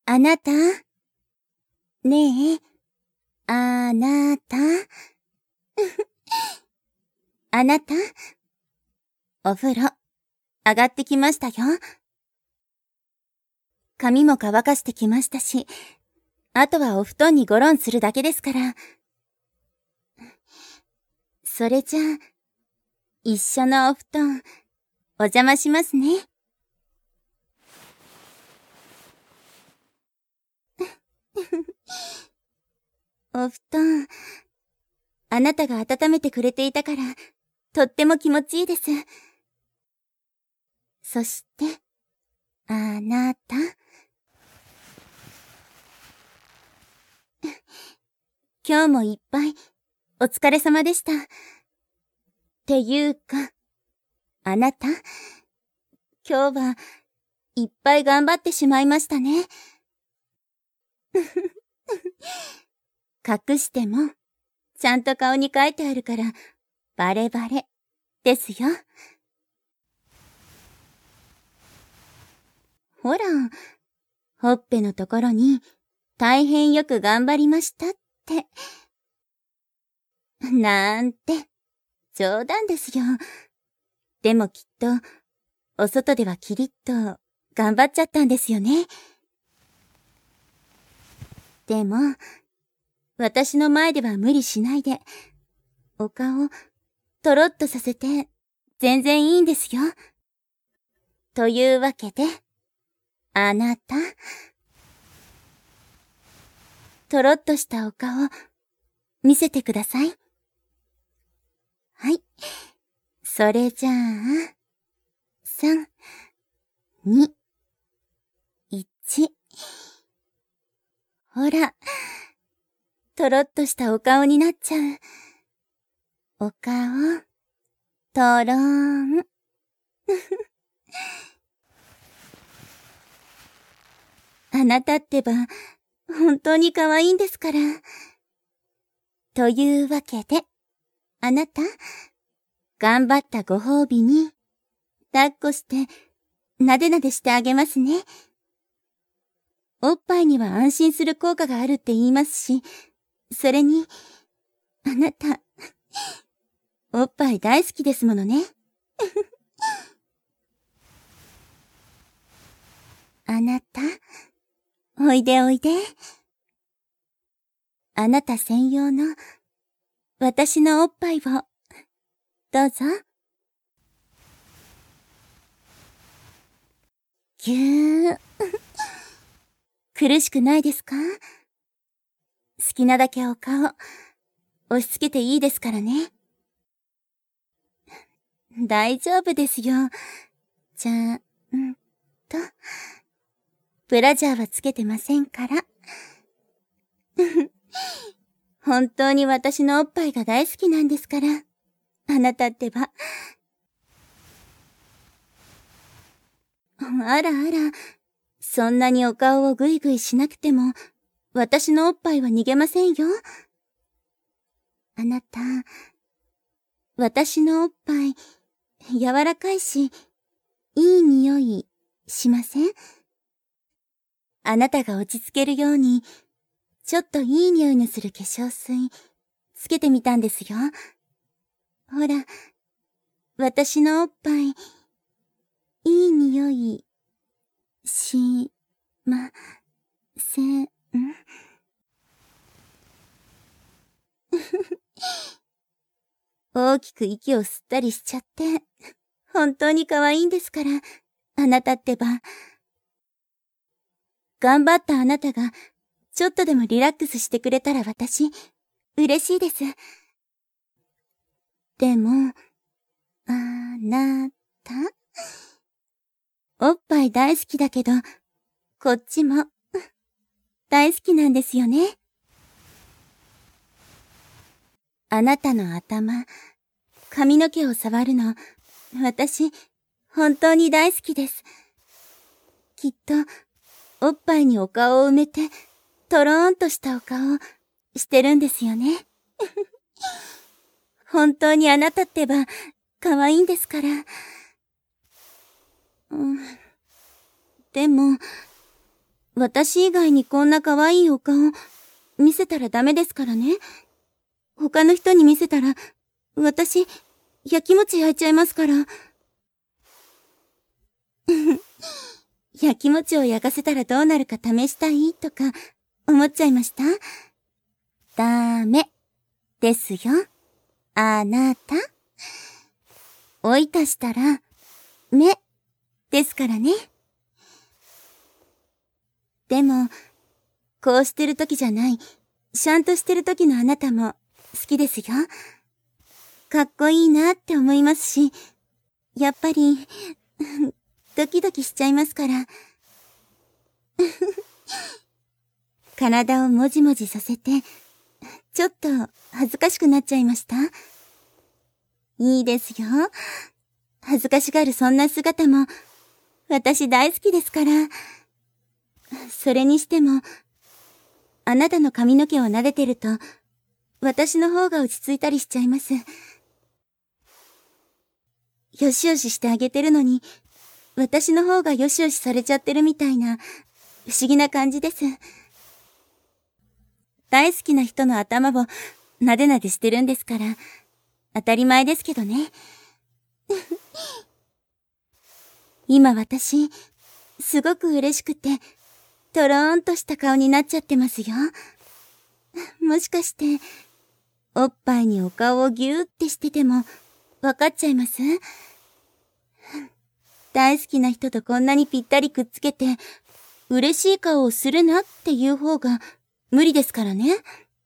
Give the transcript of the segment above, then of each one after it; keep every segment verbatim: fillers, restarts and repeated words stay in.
あなた、ねえ、あなた、あなた、お風呂、上がってきましたよ。髪も乾かしてきましたし、あとはお布団にゴロンするだけですから。それじゃあ、一緒のお布団、お邪魔しますね。お布団、あなたが温めてくれていたから、とっても気持ちいいです。そして、あなた。今日もいっぱい、お疲れ様でした。っていうか、あなた、今日はいっぱい頑張ってしまいましたね。隠しても、ちゃんと顔に書いてあるから、バレバレ、ですよ。ほら、ほっぺのところに、大変よく頑張りましたって。なんて、冗談ですよ。でもきっと、お外ではキリッと、頑張っちゃったんですよね。でも、私の前では無理しないで、お顔、とろっとさせて、全然いいんですよ。というわけで、あなた、とろっとしたお顔、見せてください。はい。それじゃあ、さん、に、いち。ほら、とろっとしたお顔になっちゃう。お顔、とろーん。あなたってば、本当に可愛いんですから。というわけで、あなた、頑張ったご褒美に、抱っこして、なでなでしてあげますね。おっぱいには安心する効果があるって言いますし、それに、あなた、おっぱい大好きですものね。あなた、おいでおいで。あなた専用の、私のおっぱいを、どうぞ。ぎゅー。苦しくないですか？好きなだけお顔、押し付けていいですからね。大丈夫ですよ。じゃあ、んと、ブラジャーはつけてませんから。本当に私のおっぱいが大好きなんですから。あなたってば。あらあら、そんなにお顔をぐいぐいしなくても、私のおっぱいは逃げませんよ。あなた、私のおっぱい、柔らかいし、いい匂いしません？あなたが落ち着けるように、ちょっといい匂いのする化粧水、つけてみたんですよ。ほら、私のおっぱい、いい匂い、し、ま、せん。大きく息を吸ったりしちゃって、本当に可愛いんですから、あなたってば。頑張ったあなたが、ちょっとでもリラックスしてくれたら私、嬉しいです。でも、あなた、おっぱい大好きだけど、こっちも、大好きなんですよね。あなたの頭、髪の毛を触るの、私、本当に大好きです。きっと、おっぱいにお顔を埋めて、とろーんとしたお顔、してるんですよね。本当にあなたってば、可愛いんですから。うん、でも、 私以外にこんな可愛いお顔見せたらダメですからね。他の人に見せたら、私、焼きもち焼いちゃいますから。焼きもちを焼かせたらどうなるか試したいとか思っちゃいました？ダメですよ、あなた。おいたしたら、目ですからね。でも、こうしてる時じゃない、しゃんとしてる時のあなたも好きですよ。かっこいいなって思いますし、やっぱり、ドキドキしちゃいますから。体をもじもじさせて、ちょっと恥ずかしくなっちゃいました？いいですよ。恥ずかしがるそんな姿も、私大好きですから。それにしても、あなたの髪の毛を撫でてると、私の方が落ち着いたりしちゃいます。よしよししてあげてるのに、私の方がよしよしされちゃってるみたいな、不思議な感じです。大好きな人の頭をなでなでしてるんですから、当たり前ですけどね。今私、すごく嬉しくて、とろーんとした顔になっちゃってますよ。もしかして、おっぱいにお顔をギューってしてても、わかっちゃいます？大好きな人とこんなにぴったりくっつけて、嬉しい顔をするなっていう方が無理ですからね。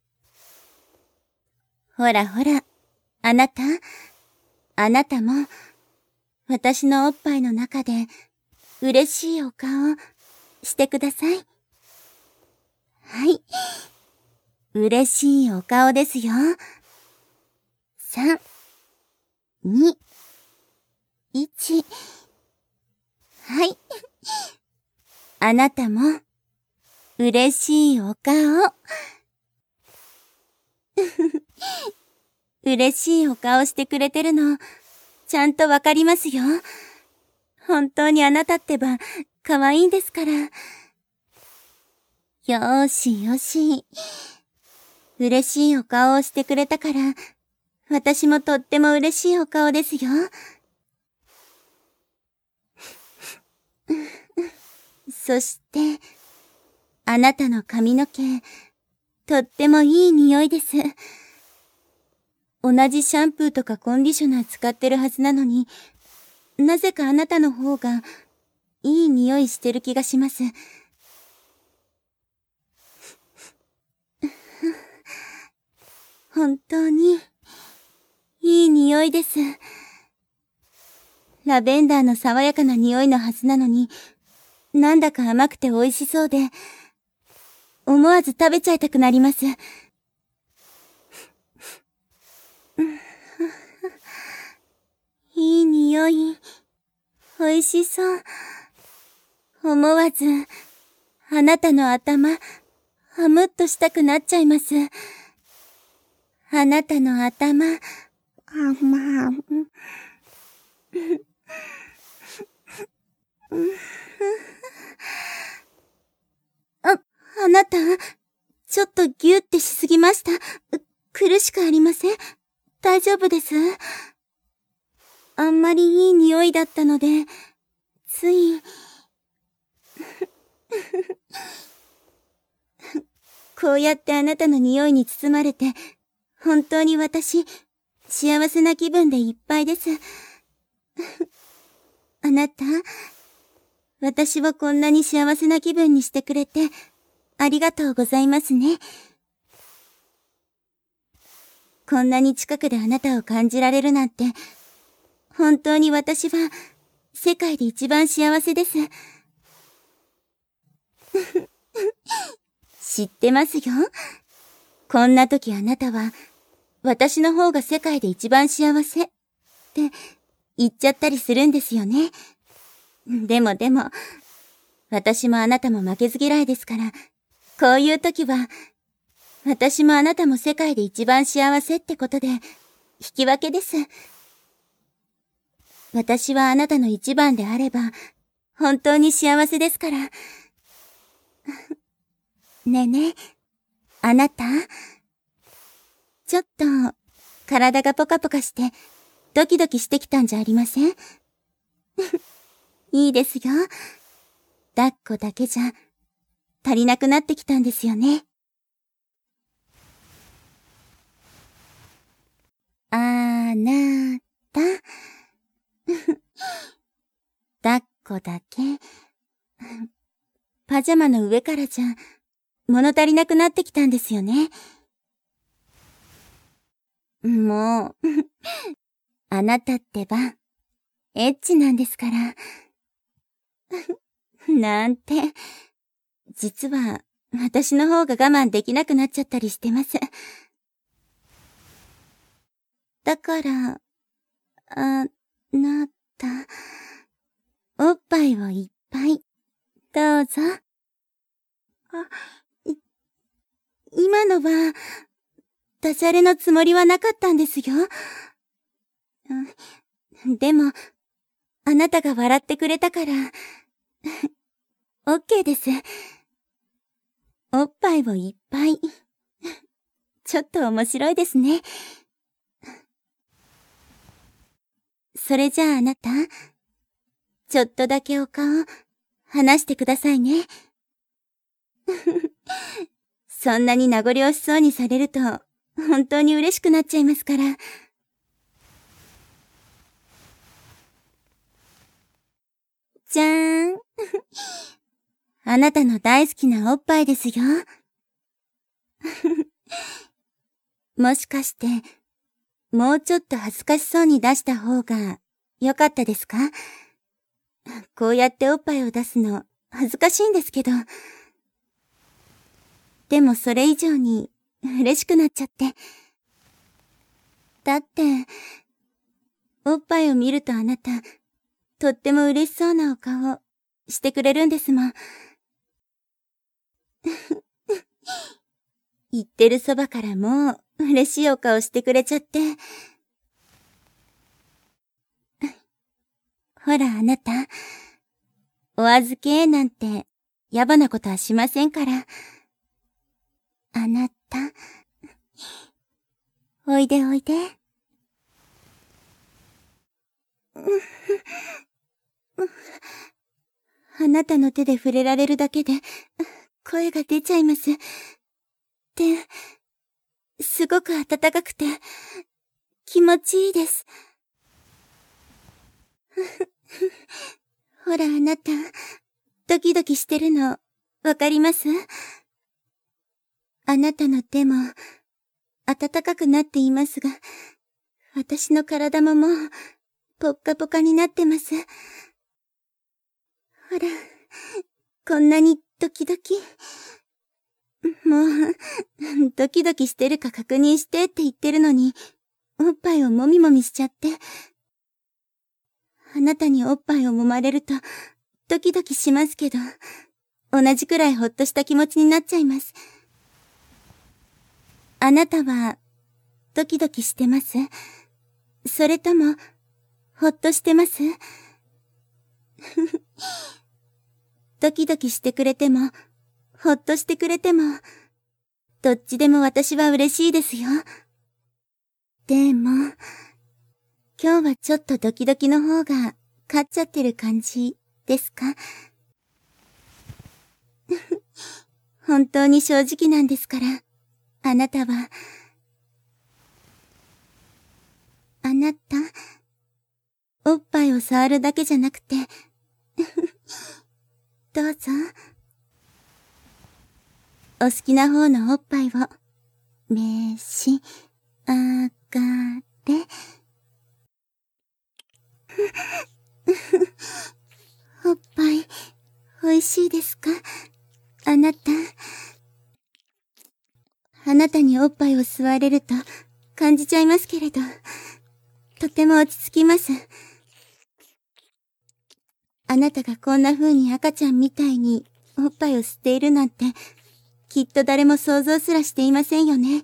ほらほら、あなた、あなたも、私のおっぱいの中で、嬉しいお顔、してください。はい。嬉しいお顔ですよ。さん、に、いち。はい。あなたも、嬉しいお顔。嬉しいお顔してくれてるの、ちゃんとわかりますよ。本当にあなたってば、可愛いんですから。よーしよし。嬉しいお顔をしてくれたから、私もとっても嬉しいお顔ですよ。そして、あなたの髪の毛、とってもいい匂いです。同じシャンプーとかコンディショナー使ってるはずなのに、なぜかあなたの方が、いい匂いしてる気がします。本当に、いい匂いです。ラベンダーの爽やかな匂いのはずなのに、なんだか甘くて美味しそうで、思わず食べちゃいたくなります。いい匂い、美味しそう。思わず、あなたの頭、はむっとしたくなっちゃいます。あなたの頭、あまあ、あ、あなた、ちょっとギューってしすぎました。苦しくありません？大丈夫です？あんまりいい匂いだったので、つい。こうやってあなたの匂いに包まれて、本当に私、幸せな気分でいっぱいです。あなた、私をこんなに幸せな気分にしてくれて、ありがとうございますね。こんなに近くであなたを感じられるなんて、本当に私は、世界で一番幸せです。知ってますよ。こんな時あなたは、私の方が世界で一番幸せって言っちゃったりするんですよね。でもでも、私もあなたも負けず嫌いですから、こういう時は、私もあなたも世界で一番幸せってことで、引き分けです。私はあなたの一番であれば、本当に幸せですから。 ねえねえ、あなた、ちょっと体がポカポカしてドキドキしてきたんじゃありません？いいですよ。抱っこだけじゃ足りなくなってきたんですよね。あなた、抱っこだけ。パジャマの上からじゃ物足りなくなってきたんですよね。もう、あなたってば、エッチなんですから。なんて、実は、私の方が我慢できなくなっちゃったりしてます。だから、あなた、おっぱいをいっぱい、どうぞ。あ、い、今のは、ダジャレのつもりはなかったんですよ。でも、あなたが笑ってくれたから、オッケーです。おっぱいをいっぱい。ちょっと面白いですね。それじゃああなた、ちょっとだけお顔、離してくださいね。そんなに名残惜しそうにされると、本当に嬉しくなっちゃいますから。じゃーん。あなたの大好きなおっぱいですよ。もしかして、もうちょっと恥ずかしそうに出した方が良かったですか？こうやっておっぱいを出すの恥ずかしいんですけど。でもそれ以上に嬉しくなっちゃって。だって、おっぱいを見るとあなた、とっても嬉しそうなお顔してくれるんですもん。言ってるそばからもう嬉しいお顔してくれちゃって。ほらあなた、お預けなんて野暮なことはしませんから。あなた、おいでおいで。あなたの手で触れられるだけで声が出ちゃいます。で、すごく暖かくて気持ちいいです。ほらあなた、ドキドキしてるのわかります？あなたの手も暖かくなっていますが、私の体ももうポッカポカになってます。ほら、こんなにドキドキ。もう、ドキドキしてるか確認してって言ってるのに、おっぱいをもみもみしちゃって。あなたにおっぱいを揉まれると、ドキドキしますけど、同じくらいほっとした気持ちになっちゃいます。あなたは、ドキドキしてます？それとも、ほっとしてます？ドキドキしてくれても、ほっとしてくれても、どっちでも私は嬉しいですよ。でも、今日はちょっとドキドキの方が勝っちゃってる感じですか？本当に正直なんですから、あなたは。あなた、おっぱいを触るだけじゃなくて、どうぞ。お好きな方のおっぱいを、召し上がれ。おっぱい、美味しいですか？あなた。あなたにおっぱいを吸われると感じちゃいますけれど、とても落ち着きます。あなたがこんな風に赤ちゃんみたいにおっぱいを吸っているなんて、きっと誰も想像すらしていませんよね。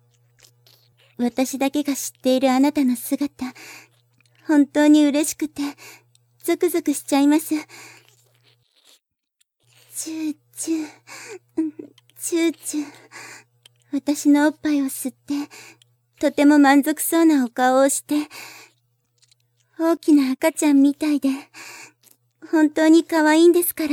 私だけが知っているあなたの姿、本当に嬉しくて、ゾクゾクしちゃいます。チューチュー、チチューチュー。私のおっぱいを吸って、とても満足そうなお顔をして、大きな赤ちゃんみたいで、本当に可愛いんですから。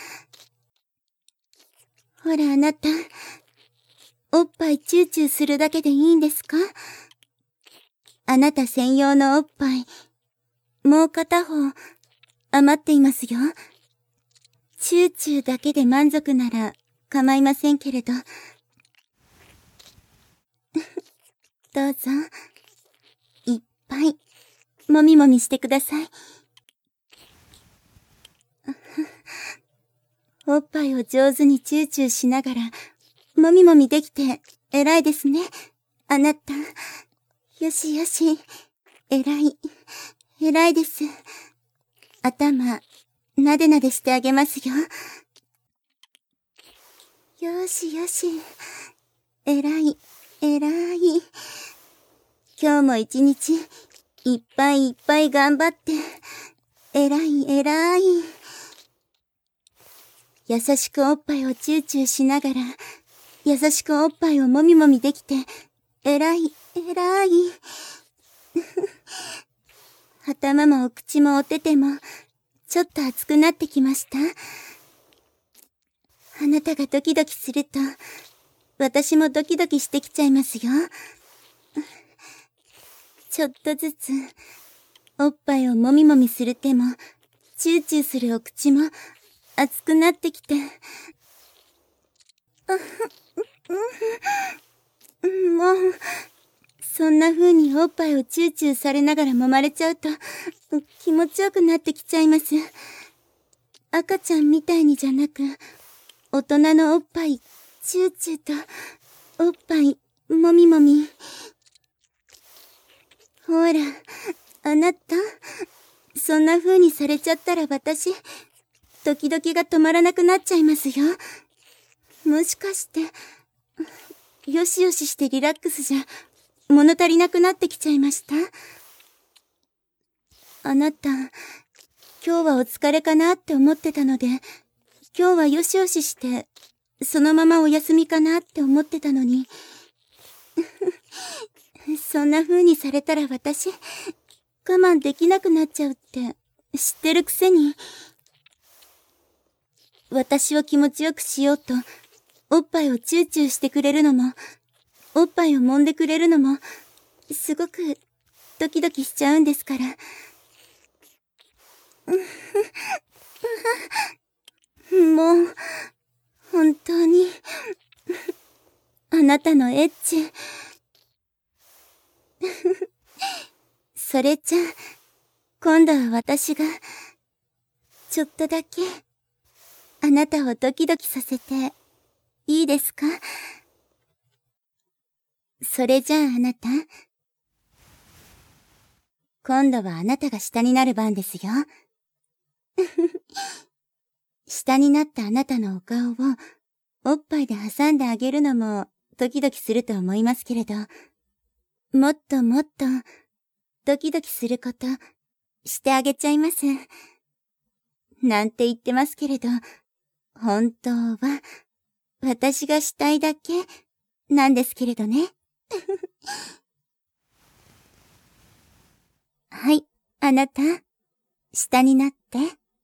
ほらあなた、おっぱいチューチューするだけでいいんですか？あなた専用のおっぱい、もう片方、余っていますよ。チューチューだけで満足なら構いませんけれど。どうぞ、いっぱい、もみもみしてください。おっぱいを上手にチューチューしながら、もみもみできて、偉いですね。あなた。よしよし。偉い。偉いです。頭、なでなでしてあげますよ。よしよし。偉い、偉い。今日も一日、いっぱいいっぱい頑張って、偉い偉い。優しくおっぱいをチューチューしながら、優しくおっぱいをもみもみできて、偉い、偉い。頭もお口もお手手も、ちょっと熱くなってきました。あなたがドキドキすると、私もドキドキしてきちゃいますよ。ちょっとずつ、おっぱいをもみもみする手も、チューチューするお口も、熱くなってきて。もう、そんな風におっぱいをチューチューされながら揉まれちゃうと、気持ちよくなってきちゃいます。赤ちゃんみたいにじゃなく、大人のおっぱい、チューチューと、おっぱい、もみもみ。ほら、あなた、そんな風にされちゃったら私、ドキドキが止まらなくなっちゃいますよ。もしかして、よしよししてリラックスじゃ、物足りなくなってきちゃいました？あなた、今日はお疲れかなって思ってたので、今日はよしよしして、そのままお休みかなって思ってたのに。そんな風にされたら私、我慢できなくなっちゃうって知ってるくせに。私を気持ちよくしようと、おっぱいをチューチューしてくれるのも、おっぱいを揉んでくれるのも、すごくドキドキしちゃうんですから。もう、本当に、あなたのエッチ。それじゃ、今度は私が、ちょっとだけ、あなたをドキドキさせて、いいですか？それじゃああなた、今度はあなたが下になる番ですよ。下になったあなたのお顔を、おっぱいで挟んであげるのも、ドキドキすると思いますけれど、もっともっと、ドキドキすること、してあげちゃいます。なんて言ってますけれど、本当は、私がしたいだけ、なんですけれどね。はい、あなた、下になって。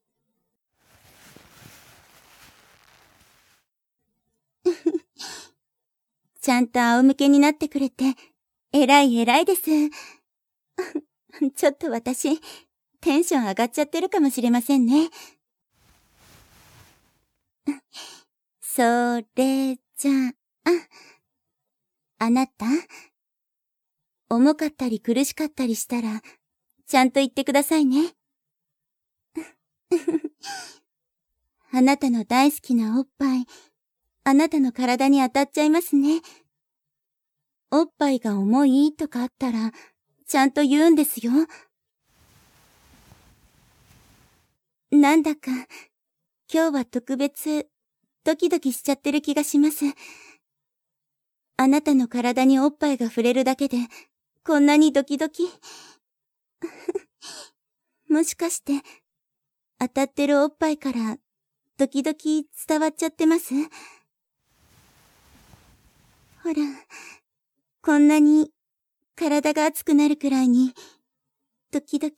ちゃんと仰向けになってくれて、偉い偉いです。ちょっと私、テンション上がっちゃってるかもしれませんね。それじゃあ、あなた、重かったり苦しかったりしたら、ちゃんと言ってくださいね。あなたの大好きなおっぱい、あなたの体に当たっちゃいますね。おっぱいが重いとかあったら、ちゃんと言うんですよ。なんだか、今日は特別、ドキドキしちゃってる気がします。あなたの体におっぱいが触れるだけで、こんなにドキドキ。もしかして、当たってるおっぱいから、ドキドキ伝わっちゃってます？ ほら、こんなに体が熱くなるくらいに、時々、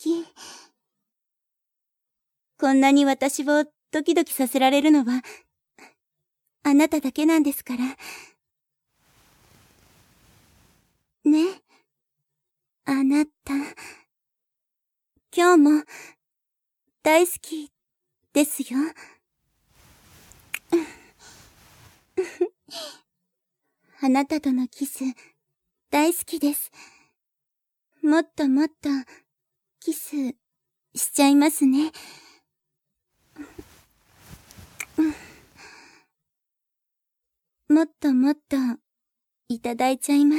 こんなに私をドキドキさせられるのは、あなただけなんですから。ね、あなた。今日も、大好き、ですよ。あなたとのキス、大好きです。もっともっと、キス、しちゃいますね。もっともっと、いただいちゃいます。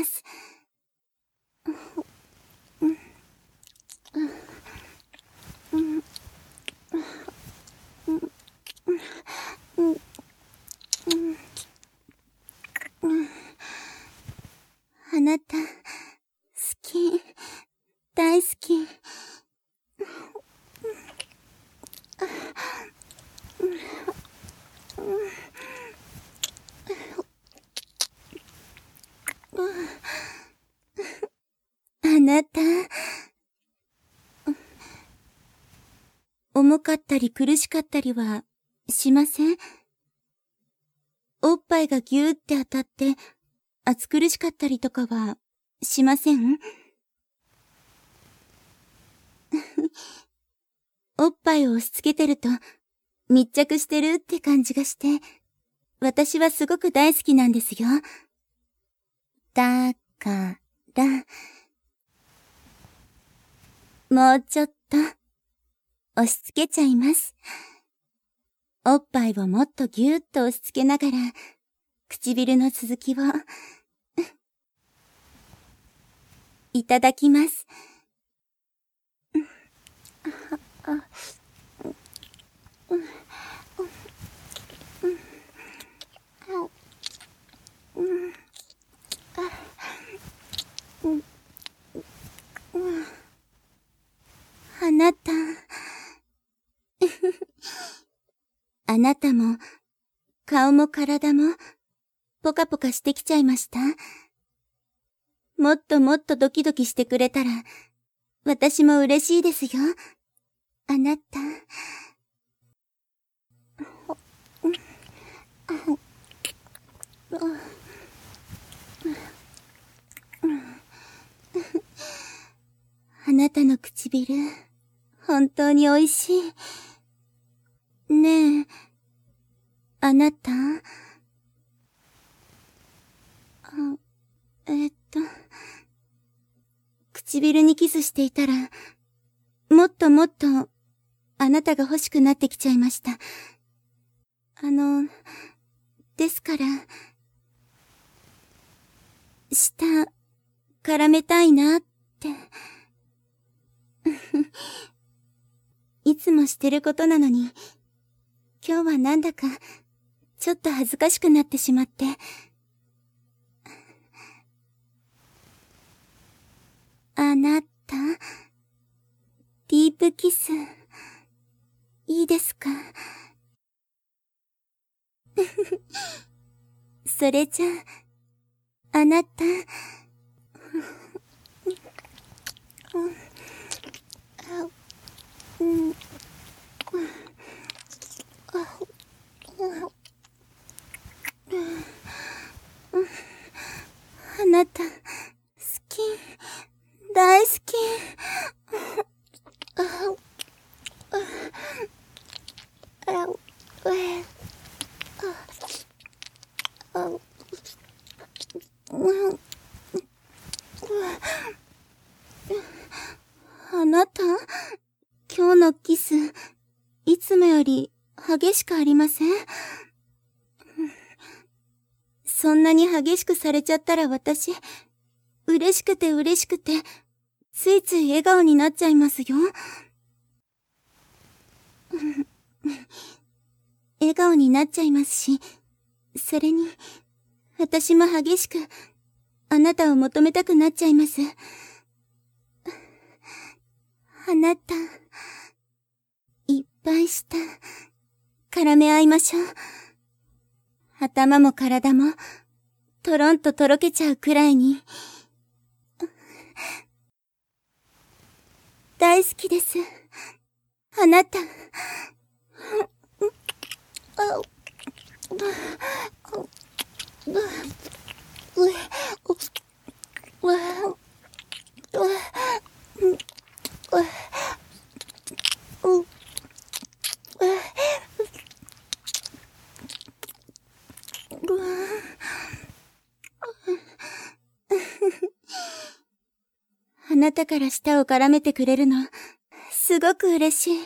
あなた、好き、大好き。あなた、重かったり苦しかったりはしません？おっぱいがぎゅーって当たって暑苦しかったりとかはしません？おっぱいを押し付けてると密着してるって感じがして、私はすごく大好きなんですよ。だから、もうちょっと押し付けちゃいます。おっぱいをもっとぎゅーっと押し付けながら、唇の続きをいただきます。あなた、あなたも顔も体もポカポカしてきちゃいました？もっともっとドキドキしてくれたら私も嬉しいですよ。あなた。あなたの唇、本当に美味しい。ねえ、あなた。あ、えっと、唇にキスしていたら、もっともっと、あなたが欲しくなってきちゃいました。あの、ですから、舌、絡めたいなって。いつもしてることなのに、今日はなんだか、ちょっと恥ずかしくなってしまって。あなた、ディープキス、いいですか？それじゃあ、あなた、あなた、好き、大好き。あなた、今日のキス、いつもより激しくありません？そんなに激しくされちゃったら私、嬉しくて嬉しくて、ついつい笑顔になっちゃいますよ。笑顔になっちゃいますし、それに、私も激しく、あなたを求めたくなっちゃいます。あなた、いっぱい舌、絡め合いましょう。頭も体も、 とろんととろけちゃうくらいに。大好きです。あなた。あなたから舌を絡めてくれるの、すごく嬉し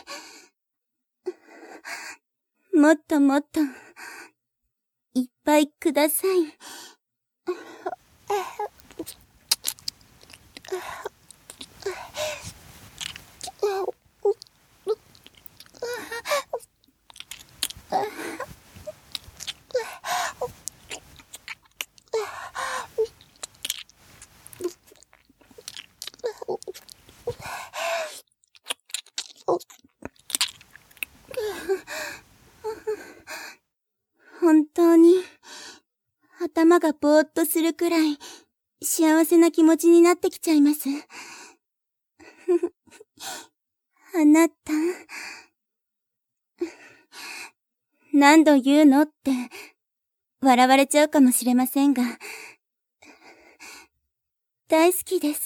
い。もっともっと、いっぱいください。本当に、頭がぼーっとするくらい、幸せな気持ちになってきちゃいます。あなた、何度言うのって、笑われちゃうかもしれませんが、大好きです。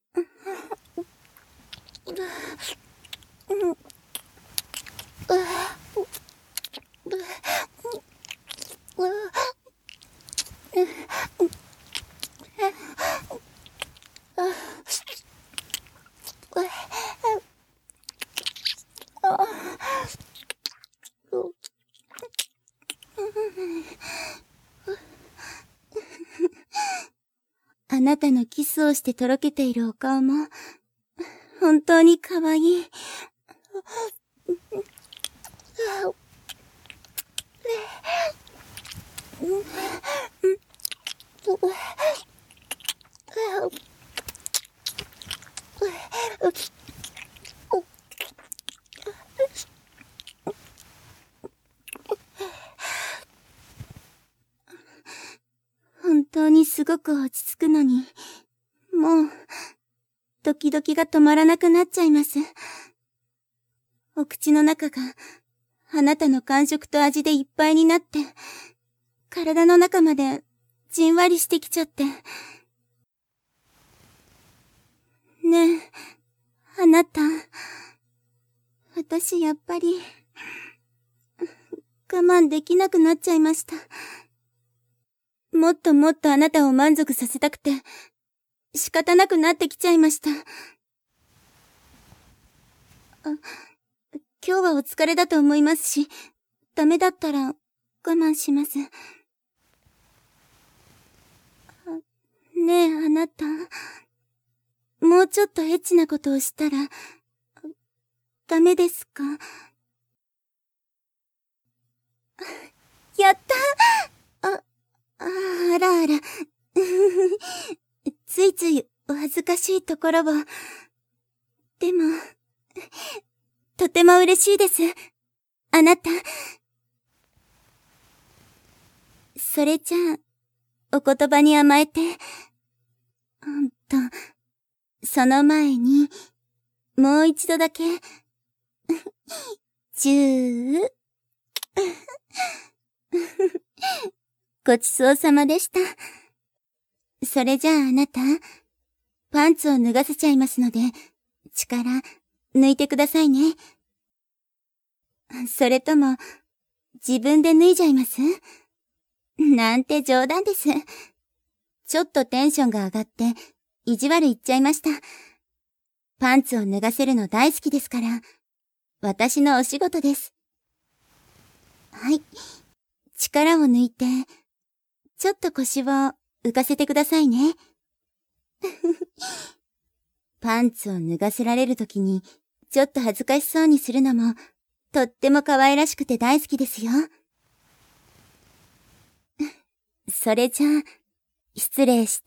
あなたのキスをしてとろけているお顔も、本当に可愛い。本当にすごく落ち着くのに、もう、ドキドキが止まらなくなっちゃいます。お口の中が、あなたの感触と味でいっぱいになって、体の中まで、じんわりしてきちゃって。ねえ、あなた、私やっぱり、我慢できなくなっちゃいました。もっともっとあなたを満足させたくて、仕方なくなってきちゃいました。あ、今日はお疲れだと思いますし、ダメだったら我慢します。ねえ、あなた。もうちょっとエッチなことをしたら、ダメですか？やったー！あ、あらあら。ついついお恥ずかしいところを。でも、とても嬉しいです。あなた。それじゃあ、お言葉に甘えて。うんと、その前に、もう一度だけ、じゅう。ごちそうさまでした。それじゃああなた、パンツを脱がせちゃいますので、力、抜いてくださいね。それとも、自分で脱いじゃいます？なんて冗談です。ちょっとテンションが上がって、意地悪言っちゃいました。パンツを脱がせるの大好きですから、私のお仕事です。はい。力を抜いて、ちょっと腰を浮かせてくださいね。パンツを脱がせられるときに、ちょっと恥ずかしそうにするのも、とっても可愛らしくて大好きですよ。それじゃあ、失礼して。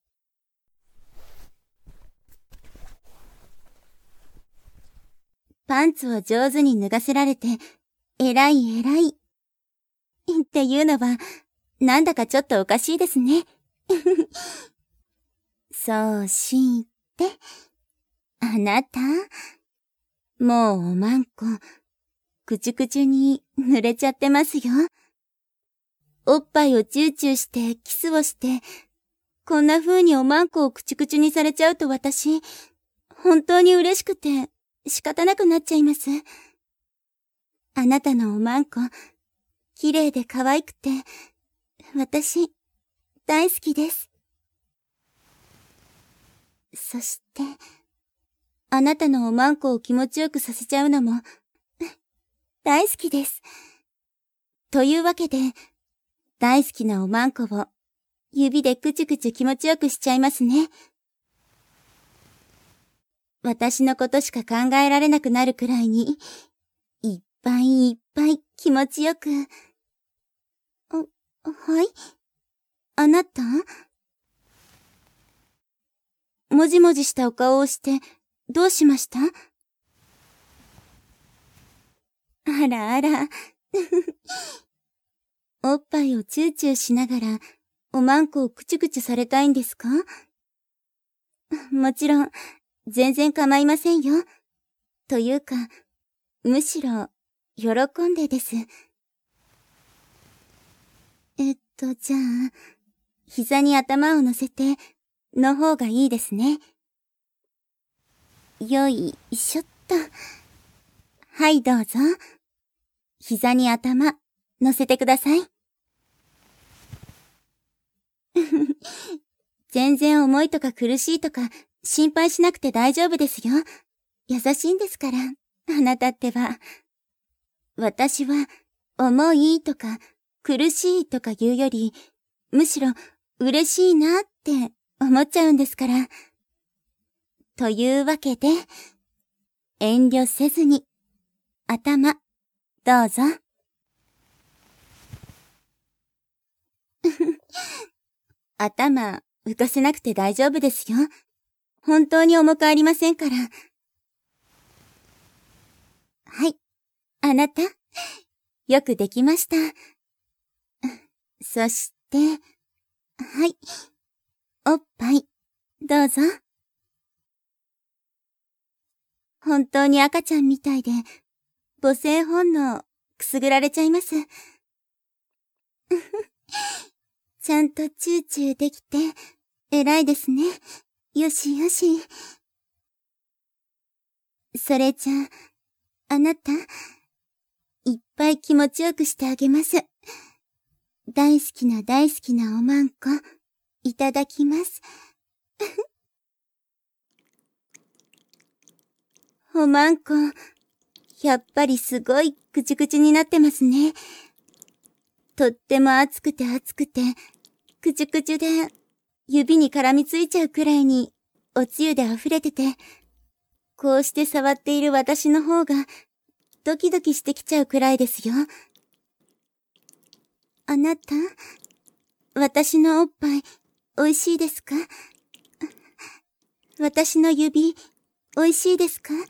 パンツを上手に脱がせられて、偉い偉い。っていうのは、 なんだかちょっとおかしいですね。そうして、あなた、もうおまんこ、くちゅくちゅに濡れちゃってますよ。おっぱいをチューチューしてキスをして、こんな風におまんこをくちゅくちゅにされちゃうと私、本当に嬉しくて仕方なくなっちゃいます。あなたのおまんこ、綺麗で可愛くて、私、大好きです。そして、あなたのおまんこを気持ちよくさせちゃうのも、大好きです。というわけで、大好きなおまんこを、指でくちゅくちゅ気持ちよくしちゃいますね。私のことしか考えられなくなるくらいに、いっぱいいっぱい気持ちよく。あ、はい？あなた？もじもじしたお顔をして、どうしました？あらあら。おっぱいをチューチューしながら、おまんこをくちゅくちゅされたいんですか？もちろん、全然構いませんよ。というか、むしろ、喜んでです。えっと、じゃあ、膝に頭を乗せて、の方がいいですね。よいしょっと。はい、どうぞ。膝に頭、乗せてください。全然重いとか苦しいとか心配しなくて大丈夫ですよ。優しいんですから、あなたってば。私は、重いとか苦しいとか言うより、むしろ嬉しいなって思っちゃうんですから。というわけで、遠慮せずに、頭、どうぞ。頭、浮かせなくて大丈夫ですよ。本当に重くありませんから。はい。あなた、よくできました。そして、はい。おっぱい、どうぞ。本当に赤ちゃんみたいで、母性本能、くすぐられちゃいます。ちゃんとチューチューできて、偉いですね。よしよし。それじゃあ、あなた、いっぱい気持ちよくしてあげます。大好きな大好きなおまんこ、いただきます。おまんこ、やっぱりすごいくちゅくちゅになってますね。とっても熱くて熱くて、くちゅくちゅで、指に絡みついちゃうくらいに、おつゆで溢れてて、こうして触っている私の方が、ドキドキしてきちゃうくらいですよ。あなた、私のおっぱい、おいしいですか？私の指、おいしいですか？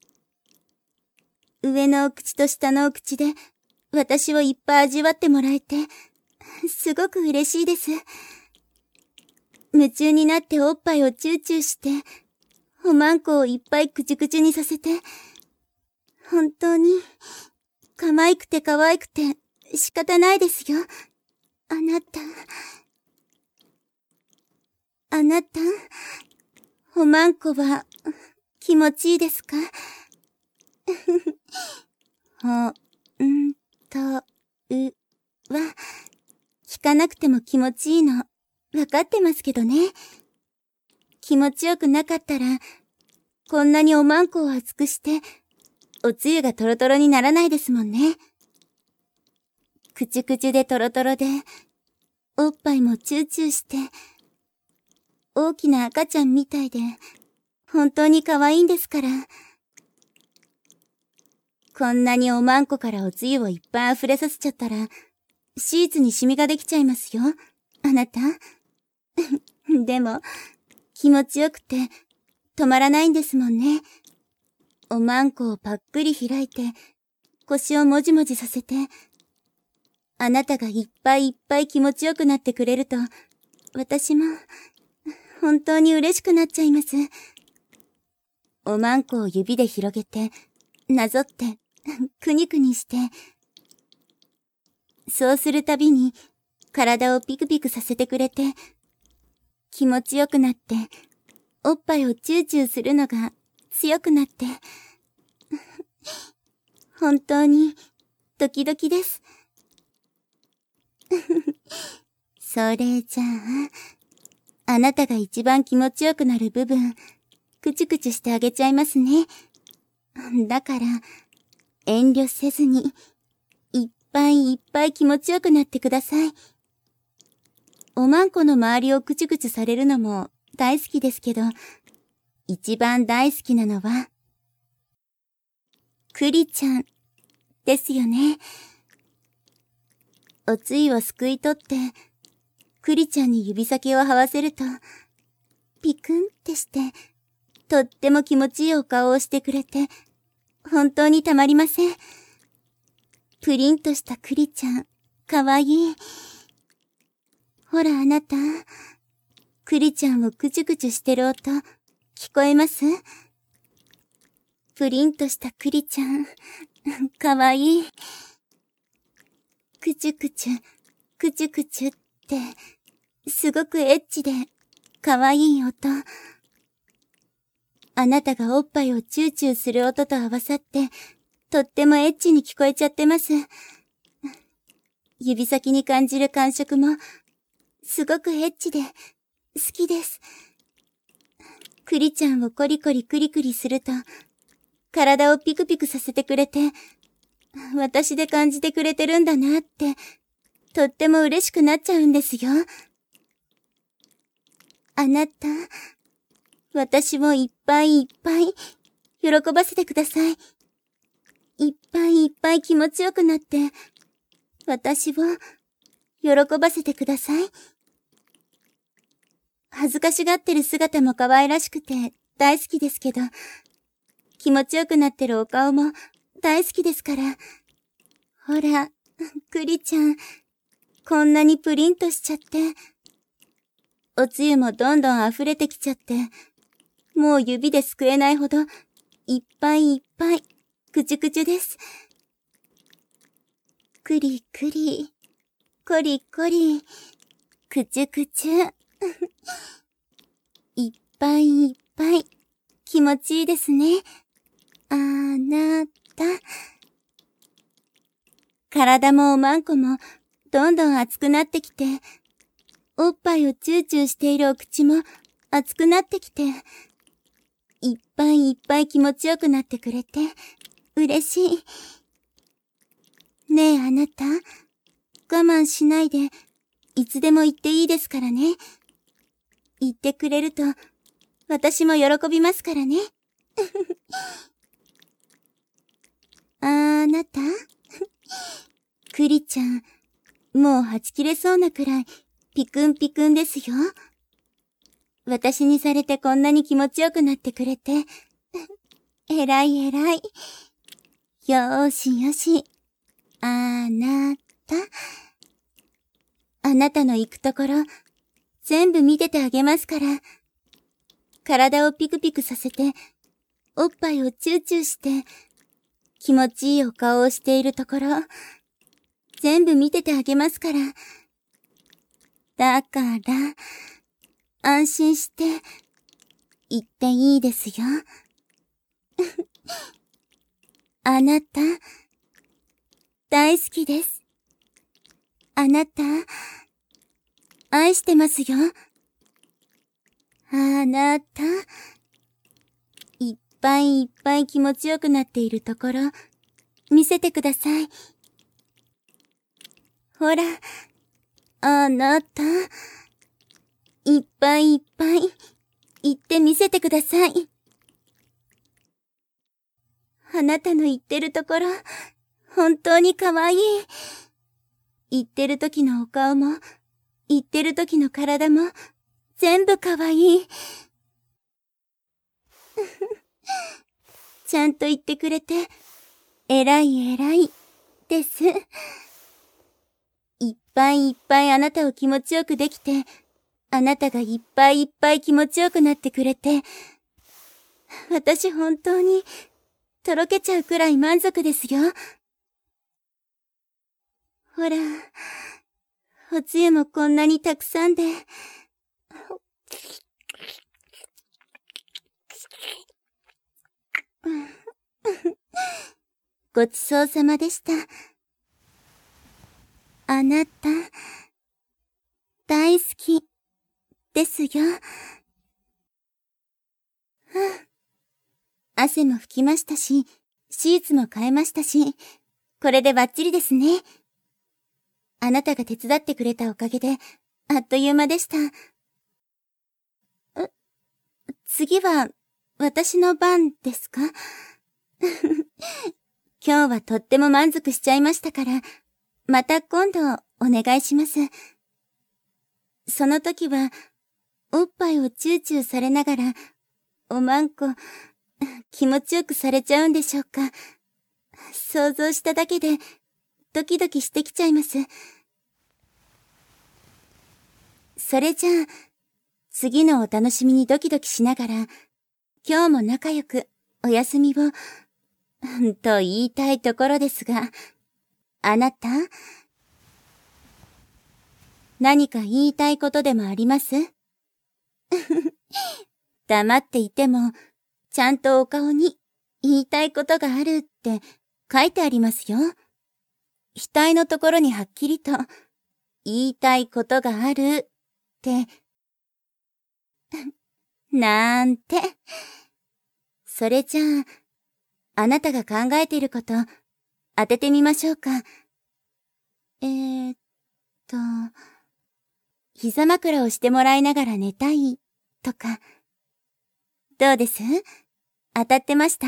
上のお口と下のお口で、私をいっぱい味わってもらえて、すごく嬉しいです。夢中になっておっぱいをチューチューして、おまんこをいっぱいくちゅくちゅにさせて、本当に、可愛くて可愛くて仕方ないですよ。あなた。あなた、おまんこは気持ちいいですか？ほんと、う、は、聞かなくても気持ちいいの、わかってますけどね。気持ちよくなかったら、こんなにおまんこを熱くして、おつゆがトロトロにならないですもんね。くちゅくちゅでトロトロで、おっぱいもチューチューして、大きな赤ちゃんみたいで、本当に可愛いんですから。こんなにおまんこからおつゆをいっぱい溢れさせちゃったら、シーツにシミができちゃいますよ。あなた。でも、気持ちよくて、止まらないんですもんね。おまんこをぱっくり開いて、腰をもじもじさせて、 あなたがいっぱいいっぱい気持ちよくなってくれると、私も、本当に嬉しくなっちゃいます。おまんこを指で広げて、なぞって、くにくにして、そうするたびに、体をピクピクさせてくれて、気持ちよくなって、おっぱいをチューチューするのが強くなって、本当にドキドキです。それじゃあ、あなたが一番気持ちよくなる部分、くちゅくちゅしてあげちゃいますね。だから、遠慮せずに、いっぱいいっぱい気持ちよくなってください。おまんこの周りをくちゅくちゅされるのも大好きですけど、一番大好きなのは、クリちゃんですよね。おつゆをすくい取って、クリちゃんに指先を這わせると、ピクンってして、とっても気持ちいいお顔をしてくれて、本当にたまりません。プリンとしたクリちゃん、かわいい。ほらあなた、クリちゃんをくちゅくちゅしてる音、聞こえます？プリンとしたクリちゃん、かわいい。くちゅくちゅ、くちゅくちゅって、すごくエッチで、かわいい音。あなたがおっぱいをチューチューする音と合わさって、とってもエッチに聞こえちゃってます。指先に感じる感触も、すごくエッチで、好きです。クリちゃんをコリコリクリクリすると、体をピクピクさせてくれて、私で感じてくれてるんだなって、とっても嬉しくなっちゃうんですよ。あなた、私をいっぱいいっぱい、喜ばせてください。いっぱいいっぱい気持ちよくなって、私を、喜ばせてください。恥ずかしがってる姿も可愛らしくて大好きですけど、気持ちよくなってるお顔も大好きですから。ほら、クリちゃん、こんなにプリンとしちゃって。おつゆもどんどん溢れてきちゃって、もう指ですくえないほど、いっぱいいっぱい、くちゅくちゅです。くりくり、こりこり、くちゅくちゅ。いっぱいいっぱい、気持ちいいですね。あなた。体もおまんこも、どんどん熱くなってきて、おっぱいをチューチューしているお口も、熱くなってきて、いっぱいいっぱい気持ちよくなってくれて、嬉しい。ねえあなた、我慢しないで、いつでも言っていいですからね。言ってくれると、私も喜びますからね。あなたクリちゃん、もうはち切れそうなくらい、ピクンピクンですよ。私にされてこんなに気持ちよくなってくれて。えらいえらい。よーしよし。あなた。あなたの行くところ、全部見ててあげますから。体をピクピクさせて、おっぱいをチューチューして、気持ちいいお顔をしているところ、全部見ててあげますから。だから、安心して、言っていいですよ。あなた、大好きです。あなた、愛してますよ。あなた、いっぱいいっぱい気持ちよくなっているところ、見せてください。ほら、あなた、いっぱいいっぱい、言ってみせてください。あなたの言ってるところ、本当に可愛い。言ってる時のお顔も、言ってる時の体も、全部可愛い。ちゃんと言ってくれて、偉い偉い、です。 ぱいいっぱいあなたを気持ちよくできて、あなたがいっぱいいっぱい気持ちよくなってくれて、私本当にとろけちゃうくらい満足ですよ。ほら、おつゆもこんなにたくさんで。ごちそうさまでした。あなた、大好き、ですよ。汗も拭きましたし、シーツも変えましたし、これでバッチリですね。あなたが手伝ってくれたおかげで、あっという間でした。え、次は、私の番ですか？今日はとっても満足しちゃいましたから、また今度お願いします。その時は、おっぱいをチューチューされながら、おまんこ、気持ちよくされちゃうんでしょうか。想像しただけで、ドキドキしてきちゃいます。それじゃあ、次のお楽しみにドキドキしながら、今日も仲良くお休みを、と言いたいところですが、あなた、何か言いたいことでもあります？黙っていても、ちゃんとお顔に言いたいことがあるって書いてありますよ。額のところにはっきりと言いたいことがあるって、なんて。それじゃあ、あなたが考えていること当ててみましょうか。えーっと、膝枕をしてもらいながら寝たいとか、どうです？当たってました？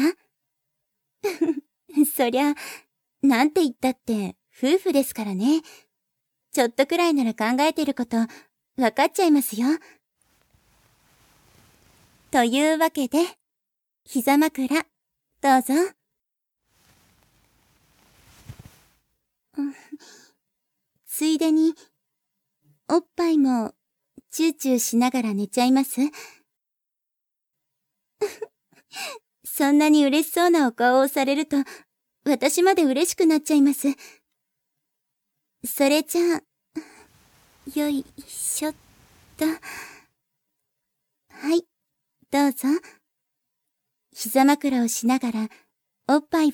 そりゃ、なんて言ったって夫婦ですからね。ちょっとくらいなら考えてることわかっちゃいますよ。というわけで、膝枕、どうぞ。ついでに、おっぱいもチューチューしながら寝ちゃいます？そんなに嬉しそうなお顔をされると、私まで嬉しくなっちゃいます。それじゃあ、よいしょっと。はい、どうぞ。膝枕をしながら、おっぱいを。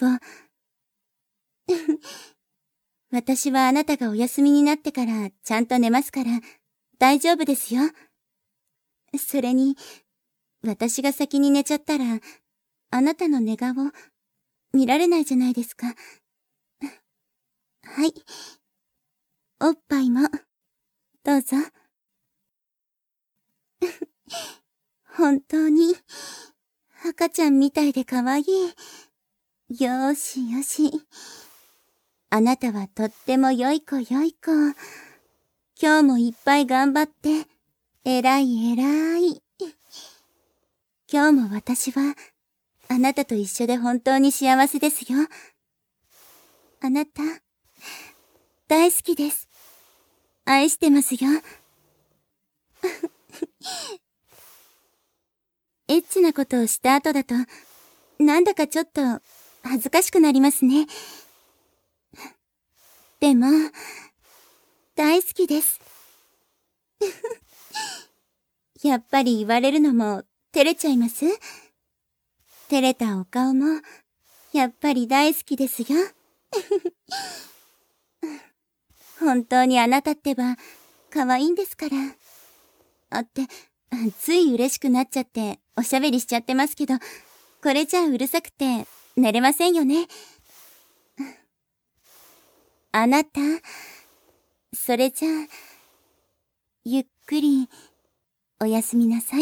私はあなたがお休みになってからちゃんと寝ますから、大丈夫ですよ。それに、私が先に寝ちゃったら、あなたの寝顔、見られないじゃないですか。はい。おっぱいも、どうぞ。本当に、赤ちゃんみたいで可愛い。よーしよし。あなたはとっても良い子良い子。今日もいっぱい頑張って、偉い偉い。今日も私は、あなたと一緒で本当に幸せですよ。あなた、大好きです。愛してますよ。エッチなことをした後だと、なんだかちょっと恥ずかしくなりますね。でも、大好きです。やっぱり言われるのも照れちゃいます？照れたお顔も、やっぱり大好きですよ。本当にあなたってば、可愛いんですから。あって、つい嬉しくなっちゃっておしゃべりしちゃってますけど、これじゃあうるさくて寝れませんよね。あなた、それじゃあ、ゆっくりおやすみなさい。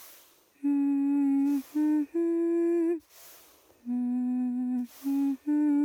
ふんふんふんふんふんふん